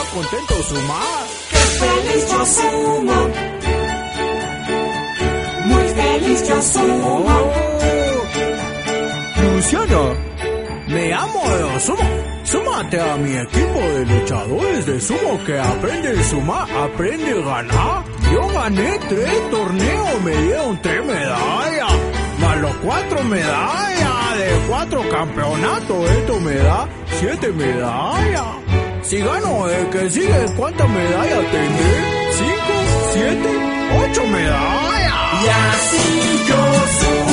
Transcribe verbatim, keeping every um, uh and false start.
contento sumar. ¡Qué feliz yo sumo! Muy feliz yo sumo. Oh, Luciana, me amo de sumo. Súmate a mi equipo de luchadores de sumo que aprende a sumar, aprende a ganar. Yo gané tres torneos, me dieron tres medallas, más los cuatro medallas de cuatro campeonatos. Esto me da siete medallas. Si gano el que sigue, ¿cuántas medallas tendré? ¿Cinco? ¿Siete? ¿Ocho medallas? Y así yo sumo.